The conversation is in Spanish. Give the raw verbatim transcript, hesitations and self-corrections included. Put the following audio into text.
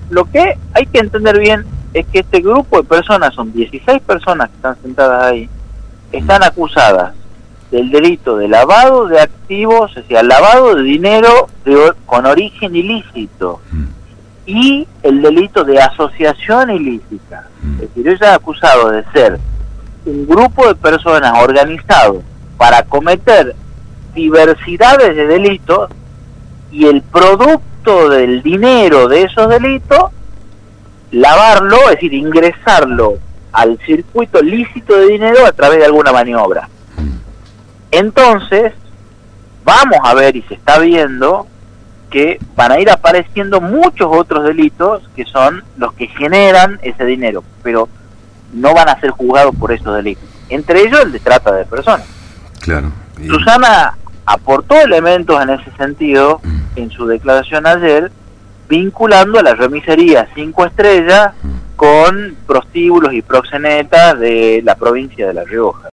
Lo que hay que entender bien es que este grupo de personas, son dieciséis personas que están sentadas ahí, están acusadas del delito de lavado de activos, o sea, lavado de dinero de, con origen ilícito, y el delito de asociación ilícita. Es decir, ellos están acusados de ser un grupo de personas organizado para cometer diversidades de delitos, y el producto del dinero de esos delitos, lavarlo, es decir, ingresarlo al circuito lícito de dinero a través de alguna maniobra. Entonces, vamos a ver, y se está viendo, que van a ir apareciendo muchos otros delitos que son los que generan ese dinero, pero no van a ser juzgados por esos delitos. Entre ellos el de trata de personas. Claro. Y... Susana aportó elementos en ese sentido mm. en su declaración ayer, vinculando a la remisería Cinco Estrellas mm. con prostíbulos y proxenetas de la provincia de La Rioja.